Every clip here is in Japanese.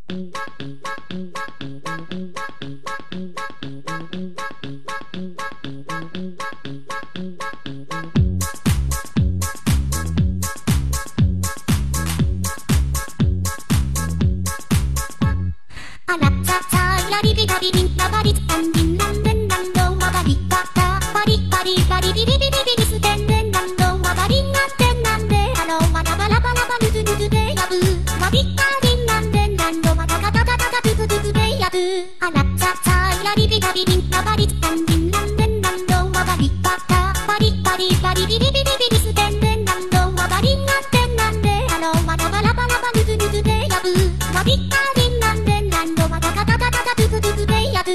あらちゃちゃやりびらりりんなばりつかんりんなんでんなんどんわばりかたバリバリバリビリビリビリステンでんなんどんわばりんなんてんなんであろわらばらばらばぬずぬずでやぶわびかりんなんでんなんどわたかたたたたつつつつでやぶあらちゃちゃやりびらりりんなばりつかんりんなんでんなんどんわばりかたバリバリバリビリビリビリステンでんなんどんわばりんなんてんなんであろわらばらばらばぬずぬずでやぶわびかりんなんでんなんどわたかたたたたつつつつでやぶ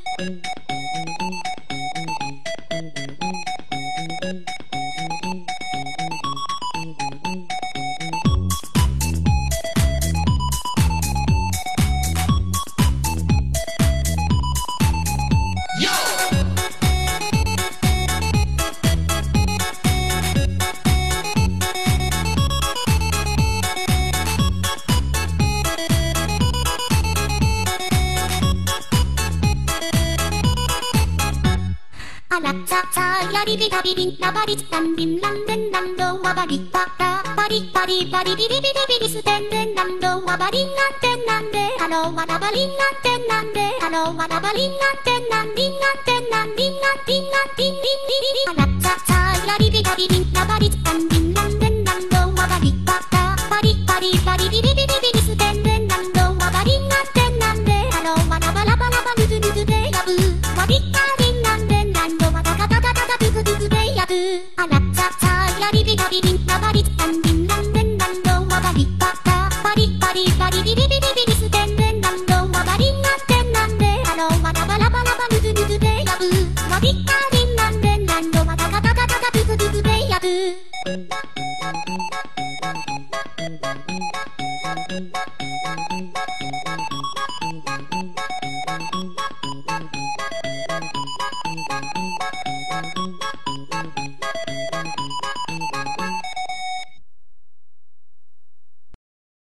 あらちゃちゃやりびたびりんなばりつかんりんなんでんなんどわばりばたバリバリバリビリビリビリステンでんなんどわばりんなんてんなんであろわらばりんなんてんなんであろわらばりんなんてんなんりんなんてんなんりんなんりんなんりんりんりんりんあらちゃちゃやりびたびりんなばりつかんりんなんでんなんどわばりばたバリバリバリビリビリビリステンでんなんどわばりんなんてんなんであろわらばらばらばぬずぬずでやぶわびかりんなんでんなんどわたかたたたたつつつつでやぶあらちゃちゃやりびたびりんなばりつかんりんなんでんなんどわばりばたバリバリバリビリビリビリステンでんなんどわばりんなんてんなんであろわらばらばらばぬずぬずでやぶわびかりんなんでんなんどわたかたたたたつつつつでやぶ